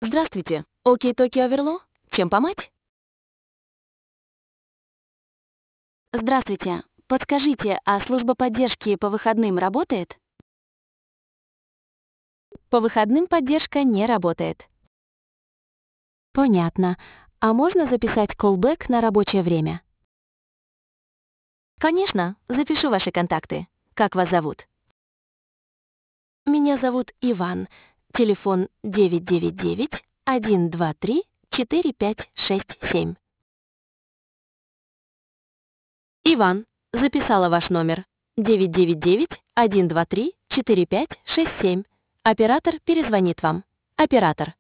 Здравствуйте. Оки-токи Оверло? Чем помочь? Здравствуйте. Подскажите, а служба поддержки по выходным работает? По выходным поддержка не работает. Понятно. А можно записать колбэк на рабочее время? Конечно, запишу ваши контакты. Как вас зовут? Меня зовут Иван. Телефон 999-123-4567. Иван, записала ваш номер. 999-123-4567. Оператор перезвонит вам. Оператор.